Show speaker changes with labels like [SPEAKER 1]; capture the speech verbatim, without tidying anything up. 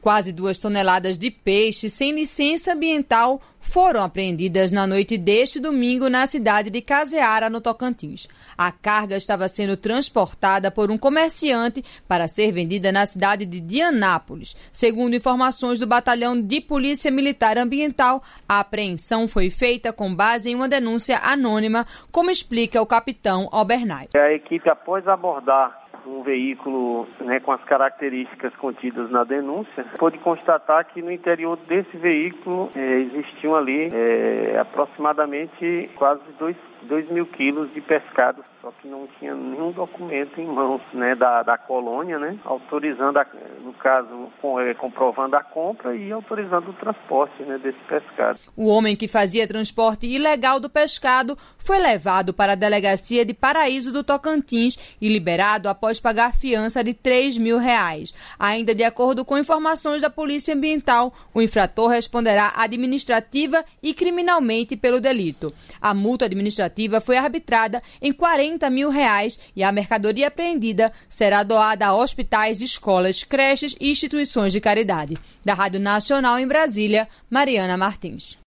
[SPEAKER 1] Quase duas toneladas de peixe sem licença ambiental foram apreendidas na noite deste domingo na cidade de Caseara, no Tocantins. A carga estava sendo transportada por um comerciante para ser vendida na cidade de Dianápolis. Segundo informações do Batalhão de Polícia Militar Ambiental, a apreensão foi feita com base em uma denúncia anônima, como explica o capitão Albernay.
[SPEAKER 2] A equipe, após abordar um veículo, né, com as características contidas na denúncia, pôde constatar que no interior desse veículo é, existiam ali é, aproximadamente quase dois, dois mil quilos de pescado, só que não tinha nenhum documento em mãos, né, da, da colônia, né, autorizando, a, no caso, com, é, comprovando a compra e autorizando o transporte, né, desse pescado.
[SPEAKER 1] O homem que fazia transporte ilegal do pescado foi levado para a delegacia de Paraíso do Tocantins e liberado após pagar fiança de três mil reais. Ainda de acordo com informações da Polícia Ambiental, o infrator responderá administrativa e criminalmente pelo delito. A multa administrativa foi arbitrada em quarenta mil reais e a mercadoria apreendida será doada a hospitais, escolas, creches e instituições de caridade. Da Rádio Nacional em Brasília, Mariana Martins.